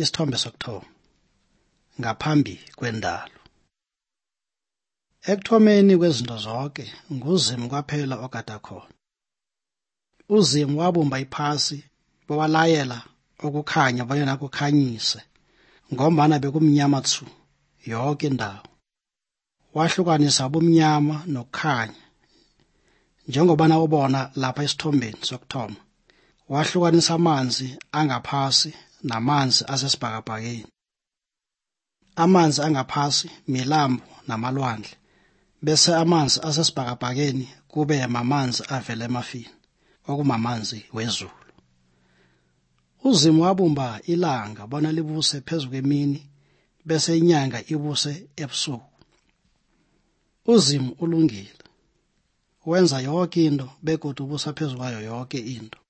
Isithombe sokuthoma. Ngaphambi kwendalo. Ekuthomeni kwezinto zonke nguZimu kwaphela okade khona. uZimu wabumba iphasi bewalayela ukukhanya bonyana kukhanyise ngombana bekumnyama tsu yonke indawo. Wahlukanisa ubumnyama nokukhanya njengoba nawubona lapha esithombeni sokuthoma. Wahlukanisa amanzi angaphasi namanzi asesibhakabhakeni. Amanzi angaphasi milambo namalwandle bese amanzi asesibhakabhakeni kube mamanzi avela emafini okumamanzi wezulu. uZimu wabumba ilanga bona libuse phezu kwemini bese inyanga ibuse ebusuku. uZimu ulungile. Wenza yonke into begodu ubusa phezu kwayo yonke into.